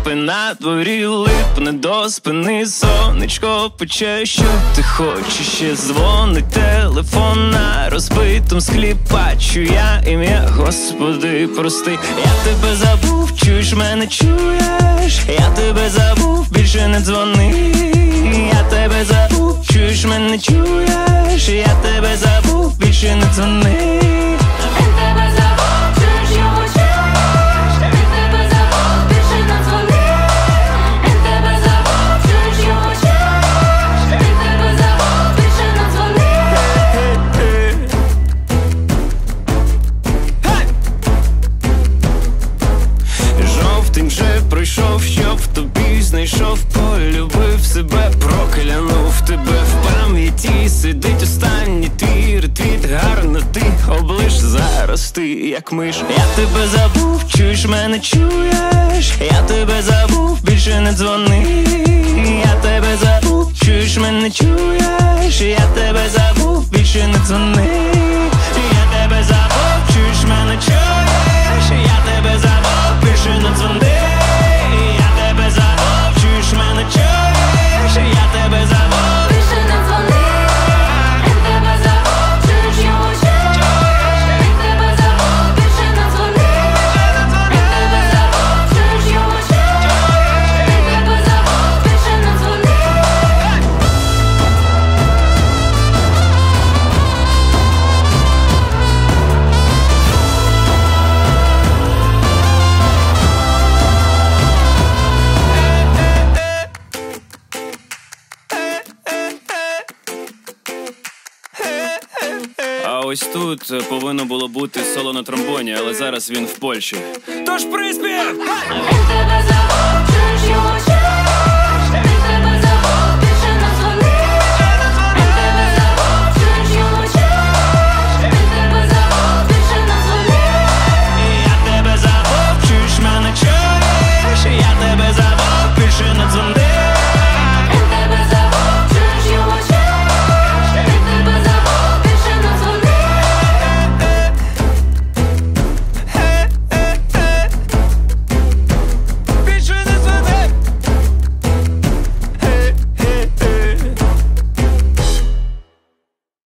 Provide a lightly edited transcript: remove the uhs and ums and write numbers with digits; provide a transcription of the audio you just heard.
кліпи на дворі, липне до спини, сонечко пече, що ти хочеш, ще дзвонить телефон на розбитому склі, бачу я ім'я, Господи, прости. Я тебе забув, чуєш мене, чуєш? Я тебе забув, більше не дзвони. Я тебе забув, чуєш мене, чуєш? Я тебе забув, більше не дзвони. Він тебе забув, чуєш його, чуєш? Він тебе забув, більше не дзвони. Він тебе забув, чуєш його, чуєш? Він тебе забув, більше не дзвони. Жовтень вже пройшов, щоб тобі знайшов, полюбив себе, проклянув тебе. В пам'яті сидить останній твій ретвіт, гарно ти облиш, зараз ти як миш. Я тебе забув, чуєш мене, чуєш? Я тебе забув, більше не дзвони. Я тебе забув, чуєш мене, чуєш? Я тебе забув, більше не дзвони. Я тебе забув, чуєш мене, чуєш? Я тебе забув, більше не дзвони. Я тебе забув, чуєш мене, чуєш? Я тебе забув, Більше не дзвони. Він тебе забув, чуєш його, чуєш? Він тебе забув, більше не дзвони. Він тебе забув, чуєш його, чуєш? Він тебе забув, більше не дзвони. А ось тут повинно було бути соло на тромбоні, але зараз він в Польщі. Тож приспів! Він тебе забув.